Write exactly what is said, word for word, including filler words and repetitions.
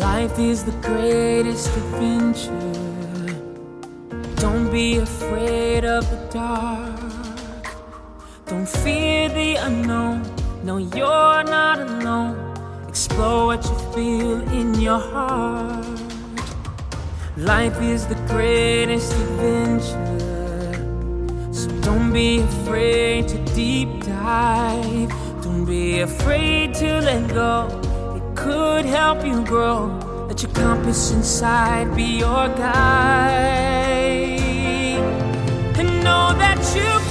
Life is the greatest adventure. Don't be afraid of the dark. Don't fear the unknown. No, you're not alone. Explore what you feel in your heart. Life is the greatest adventure. So don't be afraid to deep dive. Don't be afraid to let go. It could help you grow. Let your compass inside be your guide. And know that you